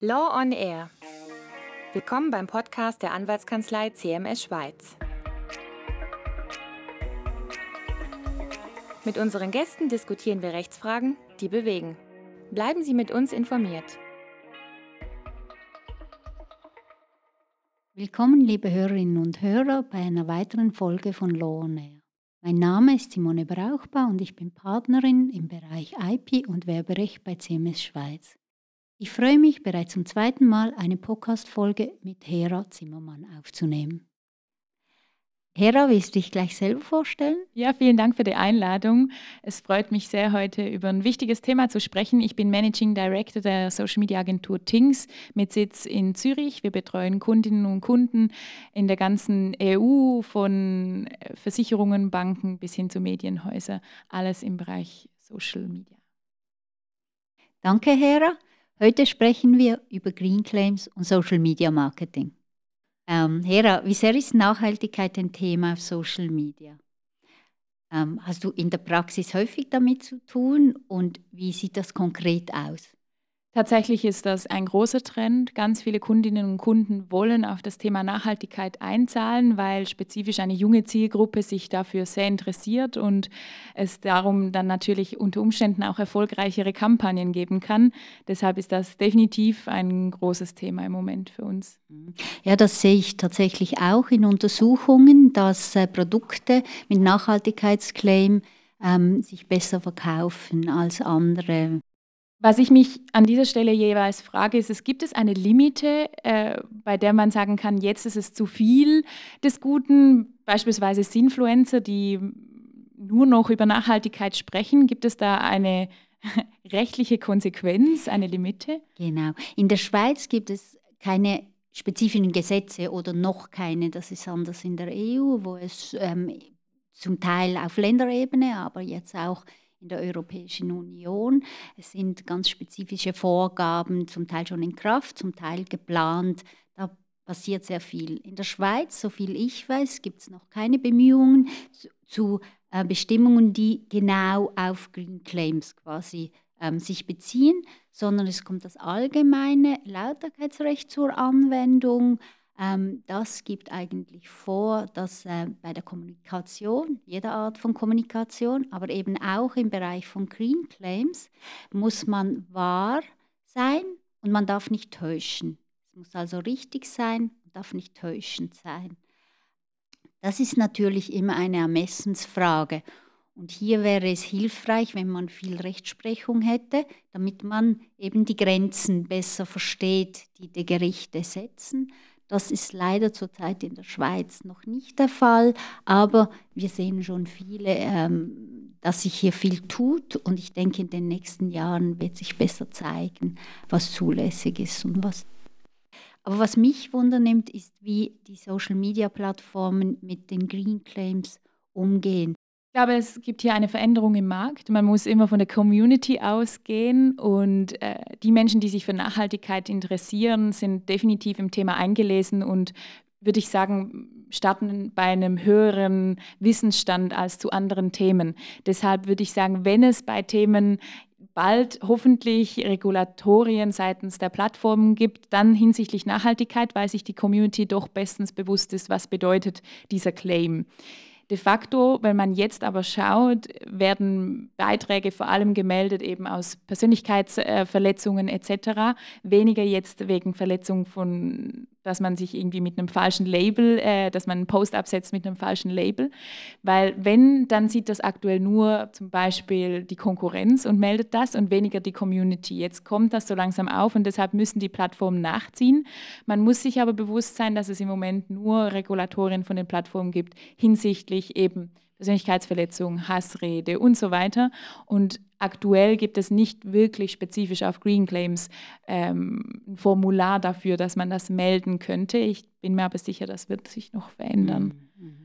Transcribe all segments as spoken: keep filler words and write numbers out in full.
Law on Air. Willkommen beim Podcast der Anwaltskanzlei C M S Schweiz. Mit unseren Gästen diskutieren wir Rechtsfragen, die bewegen. Bleiben Sie mit uns informiert. Willkommen, liebe Hörerinnen und Hörer, bei einer weiteren Folge von Law on Air. Mein Name ist Simone Brauchbar und ich bin Partnerin im Bereich I P und Werberecht bei C M S Schweiz. Ich freue mich, bereits zum zweiten Mal eine Podcast-Folge mit Hera Zimmermann aufzunehmen. Hera, willst du dich gleich selber vorstellen? Ja, vielen Dank für die Einladung. Es freut mich sehr, heute über ein wichtiges Thema zu sprechen. Ich bin Managing Director der Social Media Agentur Things mit Sitz in Zürich. Wir betreuen Kundinnen und Kunden in der ganzen E U, von Versicherungen, Banken bis hin zu Medienhäusern. Alles im Bereich Social Media. Danke, Hera. Heute sprechen wir über Green Claims und Social Media Marketing. Ähm, Hera, wie sehr ist Nachhaltigkeit ein Thema auf Social Media? Ähm, hast du in der Praxis häufig damit zu tun und wie sieht das konkret aus? Tatsächlich ist das ein großer Trend. Ganz viele Kundinnen und Kunden wollen auf das Thema Nachhaltigkeit einzahlen, weil spezifisch eine junge Zielgruppe sich dafür sehr interessiert und es darum dann natürlich unter Umständen auch erfolgreichere Kampagnen geben kann. Deshalb ist das definitiv ein großes Thema im Moment für uns. Ja, das sehe ich tatsächlich auch in Untersuchungen, dass äh, Produkte mit Nachhaltigkeitsclaim ähm, sich besser verkaufen als andere. Was ich mich an dieser Stelle jeweils frage, ist, es gibt es eine Limite, äh, bei der man sagen kann, jetzt ist es zu viel des Guten, beispielsweise Influencer, die nur noch über Nachhaltigkeit sprechen. Gibt es da eine rechtliche Konsequenz, eine Limite? Genau. In der Schweiz gibt es keine spezifischen Gesetze oder noch keine. Das ist anders in der E U, wo es ähm, zum Teil auf Länderebene, aber jetzt auch in der Europäischen Union. Es sind ganz spezifische Vorgaben, zum Teil schon in Kraft, zum Teil geplant. Da passiert sehr viel. In der Schweiz, soviel ich weiß, gibt es noch keine Bemühungen zu, zu äh, Bestimmungen, die genau auf Green Claims quasi ähm, sich beziehen, sondern es kommt das allgemeine Lauterkeitsrecht zur Anwendung. Ähm, das gibt eigentlich vor, dass äh, bei der Kommunikation, jeder Art von Kommunikation, aber eben auch im Bereich von Green Claims, muss man wahr sein und man darf nicht täuschen. Es muss also richtig sein und darf nicht täuschend sein. Das ist natürlich immer eine Ermessensfrage. Und hier wäre es hilfreich, wenn man viel Rechtsprechung hätte, damit man eben die Grenzen besser versteht, die die Gerichte setzen. Das ist leider zurzeit in der Schweiz noch nicht der Fall, aber wir sehen schon viele, ähm, dass sich hier viel tut und ich denke, in den nächsten Jahren wird sich besser zeigen, was zulässig ist und was. Aber was mich wundernimmt, ist, wie die Social-Media-Plattformen mit den Green Claims umgehen. Ich glaube, es gibt hier eine Veränderung im Markt. Man muss immer von der Community ausgehen und äh, die Menschen, die sich für Nachhaltigkeit interessieren, sind definitiv im Thema eingelesen und würde ich sagen, starten bei einem höheren Wissensstand als zu anderen Themen. Deshalb würde ich sagen, wenn es bei Themen bald hoffentlich Regulatorien seitens der Plattformen gibt, dann hinsichtlich Nachhaltigkeit, weil sich die Community doch bestens bewusst ist, was bedeutet dieser Claim. De facto, wenn man jetzt aber schaut, werden Beiträge vor allem gemeldet eben aus Persönlichkeitsverletzungen et cetera. Weniger jetzt wegen Verletzung von, dass man sich irgendwie mit einem falschen Label, äh, dass man einen Post absetzt mit einem falschen Label. Weil wenn, dann sieht das aktuell nur zum Beispiel die Konkurrenz und meldet das und weniger die Community. Jetzt kommt das so langsam auf und deshalb müssen die Plattformen nachziehen. Man muss sich aber bewusst sein, dass es im Moment nur Regulatorien von den Plattformen gibt hinsichtlich eben Persönlichkeitsverletzung, Hassrede und so weiter. Und aktuell gibt es nicht wirklich spezifisch auf Green Claims ähm, ein Formular dafür, dass man das melden könnte. Ich bin mir aber sicher, das wird sich noch verändern.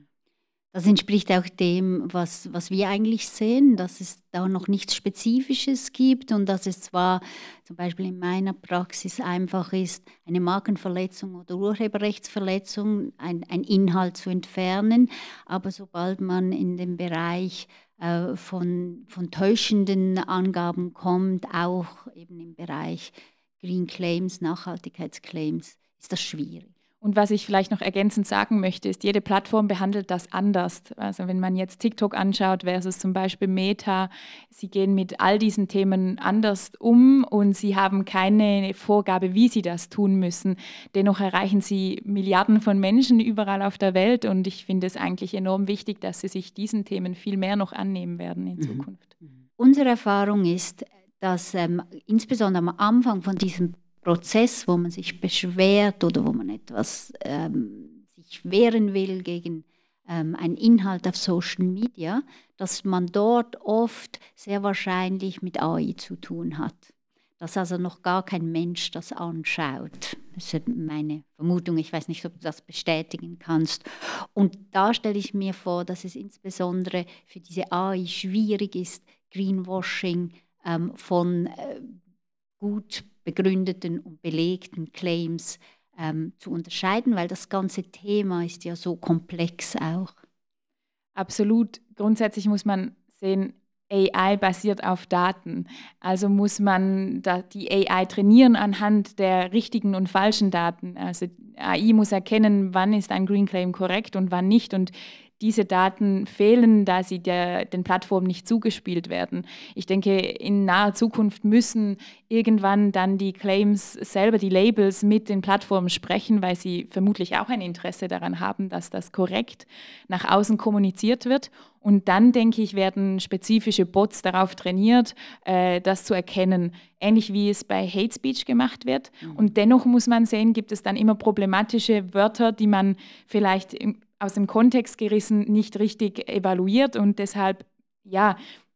Das entspricht auch dem, was, was wir eigentlich sehen, dass es da noch nichts Spezifisches gibt und dass es zwar zum Beispiel in meiner Praxis einfach ist, eine Markenverletzung oder Urheberrechtsverletzung, ein, ein Inhalt zu entfernen, aber sobald man in den Bereich äh, von, von täuschenden Angaben kommt, auch eben im Bereich Green Claims, Nachhaltigkeitsclaims, ist das schwierig. Und was ich vielleicht noch ergänzend sagen möchte, ist, jede Plattform behandelt das anders. Also wenn man jetzt TikTok anschaut versus zum Beispiel Meta, sie gehen mit all diesen Themen anders um und sie haben keine Vorgabe, wie sie das tun müssen. Dennoch erreichen sie Milliarden von Menschen überall auf der Welt und ich finde es eigentlich enorm wichtig, dass sie sich diesen Themen viel mehr noch annehmen werden in mhm. Zukunft. Unsere Erfahrung ist, dass ähm, insbesondere am Anfang von diesem Prozess, wo man sich beschwert oder wo man etwas ähm, sich wehren will gegen ähm, einen Inhalt auf Social Media, dass man dort oft sehr wahrscheinlich mit A I zu tun hat. Dass also noch gar kein Mensch das anschaut. Das ist meine Vermutung. Ich weiß nicht, ob du das bestätigen kannst. Und da stelle ich mir vor, dass es insbesondere für diese A I schwierig ist, Greenwashing ähm, von äh, gut begründeten und belegten Claims ähm, zu unterscheiden, weil das ganze Thema ist ja so komplex auch. Absolut. Grundsätzlich muss man sehen, A I basiert auf Daten. Also muss man da die A I trainieren anhand der richtigen und falschen Daten. Also A I muss erkennen, wann ist ein Green Claim korrekt und wann nicht. Und diese Daten fehlen, da sie der, den Plattformen nicht zugespielt werden. Ich denke, in naher Zukunft müssen irgendwann dann die Claims selber, die Labels mit den Plattformen sprechen, weil sie vermutlich auch ein Interesse daran haben, dass das korrekt nach außen kommuniziert wird. Und dann, denke ich, werden spezifische Bots darauf trainiert, äh, das zu erkennen, ähnlich wie es bei Hate Speech gemacht wird. Mhm. Und dennoch muss man sehen, gibt es dann immer problematische Wörter, die man vielleicht im aus dem Kontext gerissen nicht richtig evaluiert und deshalb, ja,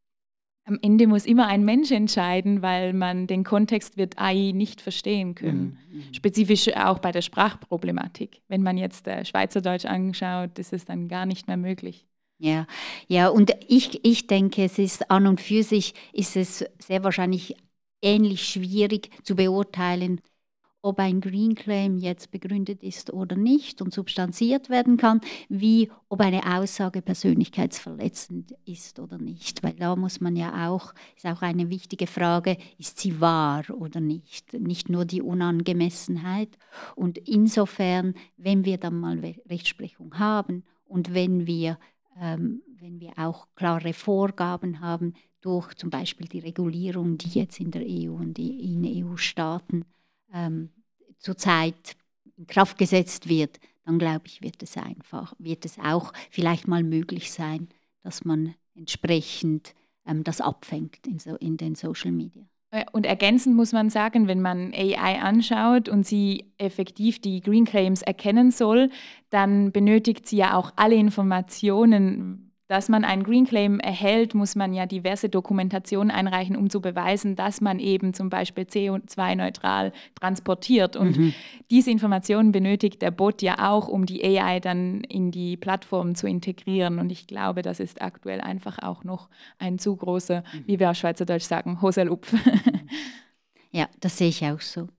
am Ende muss immer ein Mensch entscheiden, weil man den Kontext wird A I nicht verstehen können. Mhm. Spezifisch auch bei der Sprachproblematik. Wenn man jetzt äh, Schweizerdeutsch anschaut, ist es dann gar nicht mehr möglich. Ja, ja, und ich, ich denke, es ist an und für sich ist es sehr wahrscheinlich ähnlich schwierig zu beurteilen, ob ein Green Claim jetzt begründet ist oder nicht und substanziert werden kann, wie ob eine Aussage persönlichkeitsverletzend ist oder nicht. Weil da muss man ja auch, ist auch eine wichtige Frage, ist sie wahr oder nicht? Nicht nur die Unangemessenheit. Und insofern, wenn wir dann mal Rechtsprechung haben und wenn wir, ähm, wenn wir auch klare Vorgaben haben durch zum Beispiel die Regulierung, die jetzt in der E U und in E U-Staaten Ähm, zurzeit in Kraft gesetzt wird, dann glaube ich, wird es einfach, wird es auch vielleicht mal möglich sein, dass man entsprechend ähm, das abfängt in, so, in den Social Media. Und ergänzend muss man sagen, wenn man A I anschaut und sie effektiv die Green Claims erkennen soll, dann benötigt sie ja auch alle Informationen. Dass man einen Green Claim erhält, muss man ja diverse Dokumentationen einreichen, um zu beweisen, dass man eben zum Beispiel C O zwei neutral transportiert. Und mhm. diese Informationen benötigt der Bot ja auch, um die A I dann in die Plattform zu integrieren. Und ich glaube, das ist aktuell einfach auch noch ein zu großer, mhm. wie wir auf Schweizerdeutsch sagen, Hoselupf. Ja, das sehe ich auch so.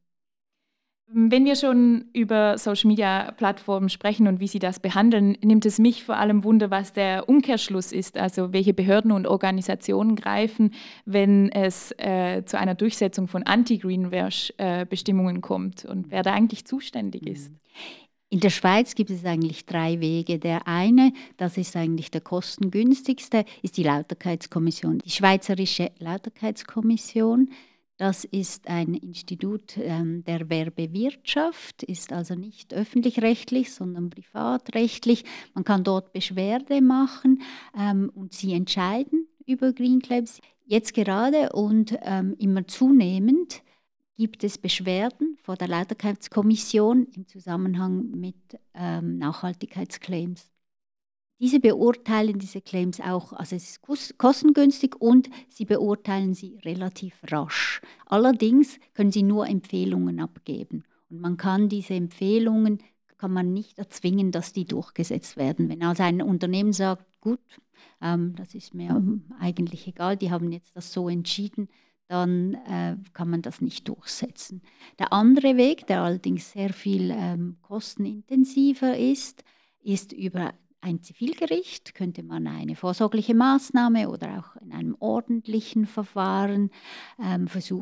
Wenn wir schon über Social-Media-Plattformen sprechen und wie sie das behandeln, nimmt es mich vor allem Wunder, was der Umkehrschluss ist, also welche Behörden und Organisationen greifen, wenn es äh, zu einer Durchsetzung von Anti-Greenwash-Bestimmungen äh, kommt und wer da eigentlich zuständig ist. In der Schweiz gibt es eigentlich drei Wege. Der eine, das ist eigentlich der kostengünstigste, ist die Lauterkeitskommission, die Schweizerische Lauterkeitskommission. Das ist ein Institut ähm, der Werbewirtschaft, ist also nicht öffentlich-rechtlich, sondern privatrechtlich. Man kann dort Beschwerde machen ähm, und sie entscheiden über Green Claims. Jetzt gerade und ähm, immer zunehmend gibt es Beschwerden vor der Lauterkeitskommission im Zusammenhang mit ähm, Nachhaltigkeitsclaims. Diese beurteilen diese Claims auch, also es ist kostengünstig und sie beurteilen sie relativ rasch. Allerdings können sie nur Empfehlungen abgeben und man kann diese Empfehlungen, kann man nicht erzwingen, dass die durchgesetzt werden. Wenn also ein Unternehmen sagt, gut, ähm, das ist mir eigentlich egal, die haben jetzt das so entschieden, dann äh, kann man das nicht durchsetzen. Der andere Weg, der allerdings sehr viel ähm, kostenintensiver ist, ist über ein Zivilgericht, könnte man eine vorsorgliche Maßnahme oder auch in einem ordentlichen Verfahren ähm, versuchen,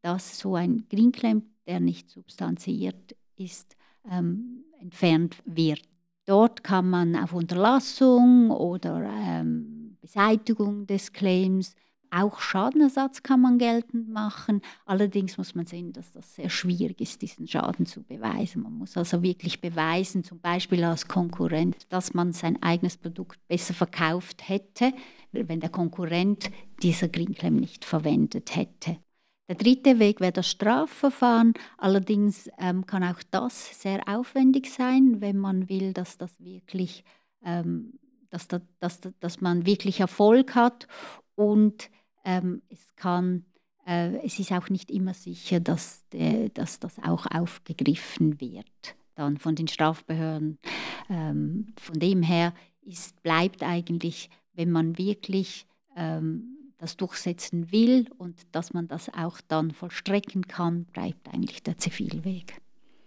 dass so ein Green Claim, der nicht substanziiert ist, ähm, entfernt wird. Dort kann man auf Unterlassung oder ähm, Beseitigung des Claims, auch Schadenersatz kann man geltend machen. Allerdings muss man sehen, dass das sehr schwierig ist, diesen Schaden zu beweisen. Man muss also wirklich beweisen, zum Beispiel als Konkurrent, dass man sein eigenes Produkt besser verkauft hätte, wenn der Konkurrent dieser Green Claim nicht verwendet hätte. Der dritte Weg wäre das Strafverfahren. Allerdings ähm, kann auch das sehr aufwendig sein, wenn man will, dass das wirklich, ähm, dass, da, dass, dass man wirklich Erfolg hat. Und ähm, es kann, äh, es ist auch nicht immer sicher, dass, de, dass das auch aufgegriffen wird dann von den Strafbehörden. Ähm, von dem her ist, bleibt eigentlich, wenn man wirklich ähm, das durchsetzen will und dass man das auch dann vollstrecken kann, bleibt eigentlich der Zivilweg.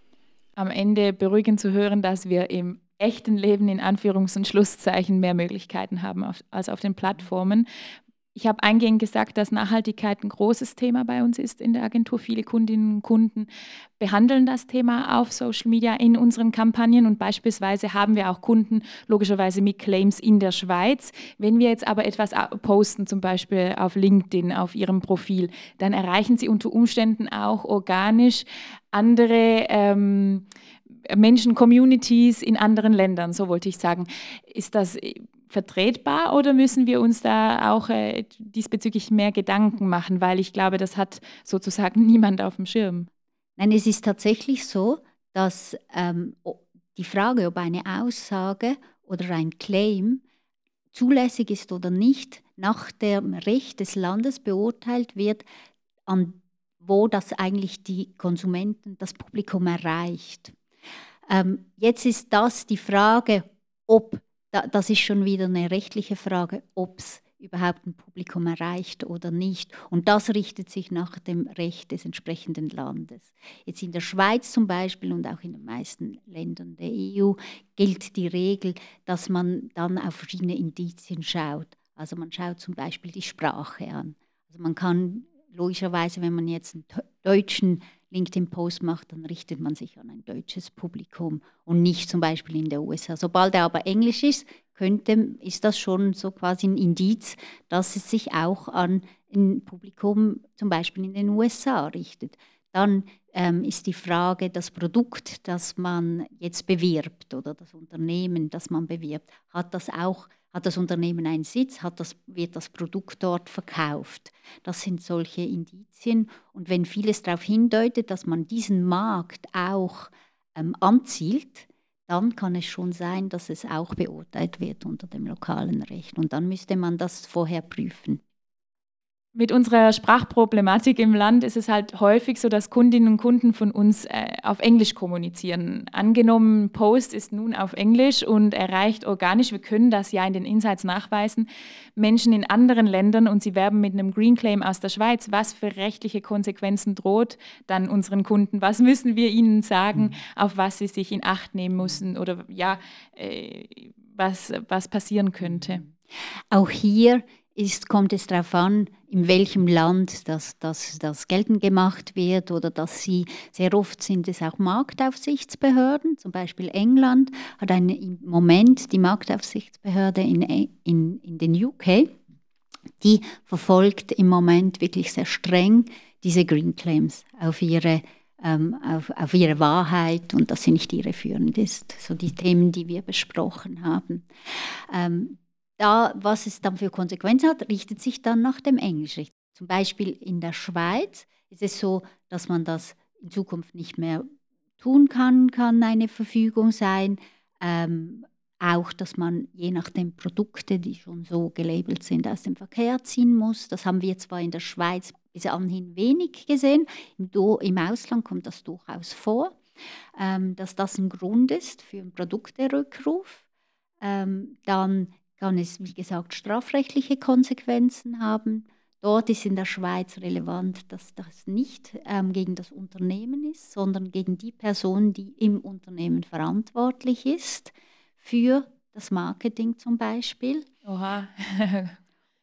Am Ende beruhigend zu hören, dass wir im echten Leben in Anführungs- und Schlusszeichen mehr Möglichkeiten haben auf, als auf den Plattformen. Ich habe eingehend gesagt, dass Nachhaltigkeit ein großes Thema bei uns ist in der Agentur. Viele Kundinnen und Kunden behandeln das Thema auf Social Media in unseren Kampagnen und beispielsweise haben wir auch Kunden logischerweise mit Claims in der Schweiz. Wenn wir jetzt aber etwas posten, zum Beispiel auf LinkedIn, auf ihrem Profil, dann erreichen sie unter Umständen auch organisch andere ähm, Menschen, Communities in anderen Ländern, so wollte ich sagen. Ist das vertretbar oder müssen wir uns da auch äh, diesbezüglich mehr Gedanken machen, weil ich glaube, das hat sozusagen niemand auf dem Schirm. Nein, es ist tatsächlich so, dass ähm, die Frage, ob eine Aussage oder ein Claim zulässig ist oder nicht, nach dem Recht des Landes beurteilt wird, an wo das eigentlich die Konsumenten, das Publikum erreicht. Ähm, jetzt ist das die Frage, ob das ist schon wieder eine rechtliche Frage, ob es überhaupt ein Publikum erreicht oder nicht. Und das richtet sich nach dem Recht des entsprechenden Landes. Jetzt in der Schweiz zum Beispiel und auch in den meisten Ländern der E U gilt die Regel, dass man dann auf verschiedene Indizien schaut. Also man schaut zum Beispiel die Sprache an. Also man kann logischerweise, wenn man jetzt einen deutschen LinkedIn-Post macht, dann richtet man sich an ein deutsches Publikum und nicht zum Beispiel in der U S A. Sobald er aber Englisch ist, könnte, ist das schon so quasi ein Indiz, dass es sich auch an ein Publikum zum Beispiel in den U S A richtet. Dann ähm, ist die Frage, das Produkt, das man jetzt bewirbt oder das Unternehmen, das man bewirbt, hat das auch Hat das Unternehmen einen Sitz? Hat das, wird das Produkt dort verkauft? Das sind solche Indizien. Und wenn vieles darauf hindeutet, dass man diesen Markt auch ähm, anzielt, dann kann es schon sein, dass es auch beurteilt wird unter dem lokalen Recht. Und dann müsste man das vorher prüfen. Mit unserer Sprachproblematik im Land ist es halt häufig so, dass Kundinnen und Kunden von uns äh, auf Englisch kommunizieren. Angenommen, ein Post ist nun auf Englisch und erreicht organisch, wir können das ja in den Insights nachweisen, Menschen in anderen Ländern und sie werben mit einem Green Claim aus der Schweiz. Was für rechtliche Konsequenzen droht dann unseren Kunden? Was müssen wir ihnen sagen, mhm. auf was sie sich in Acht nehmen müssen oder ja, äh, was, was passieren könnte? Auch hier Ist, kommt es darauf an, in welchem Land das, das, das geltend gemacht wird oder dass sie, sehr oft sind es auch Marktaufsichtsbehörden, zum Beispiel England hat eine, im Moment die Marktaufsichtsbehörde in, in, in den U K, die verfolgt im Moment wirklich sehr streng diese Green Claims auf ihre, ähm, auf, auf ihre Wahrheit und dass sie nicht irreführend ist. So die Themen, die wir besprochen haben. Ähm, Da, was es dann für Konsequenzen hat, richtet sich dann nach dem Englischrecht. Zum Beispiel in der Schweiz ist es so, dass man das in Zukunft nicht mehr tun kann, kann eine Verfügung sein. Ähm, auch, dass man je nachdem Produkte, die schon so gelabelt sind, aus dem Verkehr ziehen muss. Das haben wir zwar in der Schweiz bis anhin wenig gesehen, im, Do- im Ausland kommt das durchaus vor, ähm, dass das ein Grund ist für einen Produkterückruf. Ähm, dann kann es, wie gesagt, strafrechtliche Konsequenzen haben. Dort ist in der Schweiz relevant, dass das nicht ähm, gegen das Unternehmen ist, sondern gegen die Person, die im Unternehmen verantwortlich ist, für das Marketing zum Beispiel. Oha.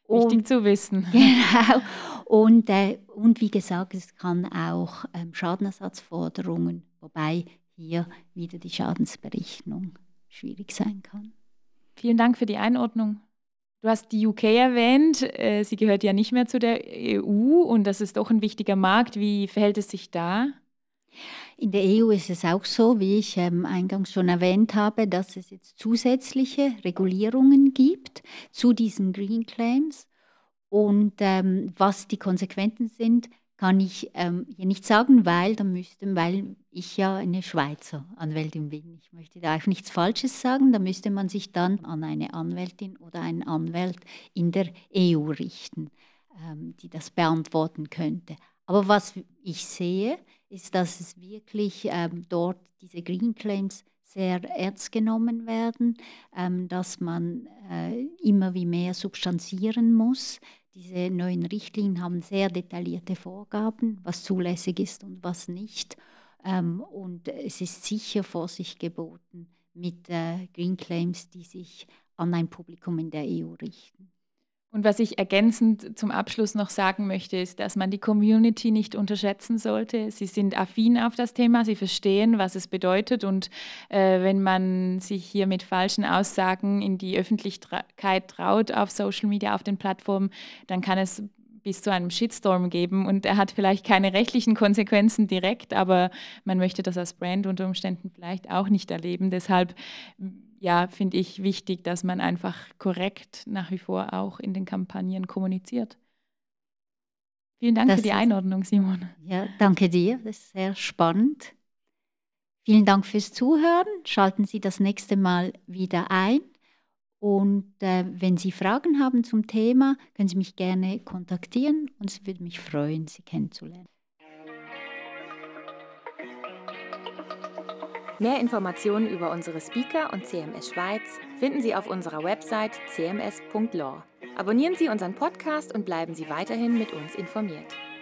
Wichtig Und, zu wissen. genau. Und, äh, und wie gesagt, es kann auch ähm, Schadenersatzforderungen, wobei hier wieder die Schadensberechnung schwierig sein kann. Vielen Dank für die Einordnung. Du hast die U K erwähnt. Äh, sie gehört ja nicht mehr zu der E U und das ist doch ein wichtiger Markt. Wie verhält es sich da? In der E U ist es auch so, wie ich ähm, eingangs schon erwähnt habe, dass es jetzt zusätzliche Regulierungen gibt zu diesen Green Claims. Und ähm, was die Konsequenzen sind, kann ich ähm, hier nicht sagen, weil, dann müsste, weil ich ja eine Schweizer Anwältin bin. Ich möchte da auch nichts Falsches sagen. Da müsste man sich dann an eine Anwältin oder einen Anwalt in der E U richten, ähm, die das beantworten könnte. Aber was ich sehe, ist, dass es wirklich ähm, dort diese Green Claims sehr ernst genommen werden, ähm, dass man äh, immer wie mehr substanzieren muss. Diese neuen Richtlinien haben sehr detaillierte Vorgaben, was zulässig ist und was nicht. Ähm, und es ist sicher Vorsicht geboten mit äh, Green Claims, die sich an ein Publikum in der E U richten. Und was ich ergänzend zum Abschluss noch sagen möchte, ist, dass man die Community nicht unterschätzen sollte. Sie sind affin auf das Thema, sie verstehen, was es bedeutet. Und äh, wenn man sich hier mit falschen Aussagen in die Öffentlichkeit traut auf Social Media, auf den Plattformen, dann kann es bis zu einem Shitstorm geben. Und er hat vielleicht keine rechtlichen Konsequenzen direkt, aber man möchte das als Brand unter Umständen vielleicht auch nicht erleben. Deshalb ja, finde ich wichtig, dass man einfach korrekt nach wie vor auch in den Kampagnen kommuniziert. Vielen Dank Das für die ist, Einordnung, Simon. ja, danke dir, das ist sehr spannend. Vielen Dank fürs Zuhören. Schalten Sie das nächste Mal wieder ein. Und äh, wenn Sie Fragen haben zum Thema, können Sie mich gerne kontaktieren und es würde mich freuen, Sie kennenzulernen. Mehr Informationen über unsere Speaker und C M S Schweiz finden Sie auf unserer Website c m s punkt law. Abonnieren Sie unseren Podcast und bleiben Sie weiterhin mit uns informiert.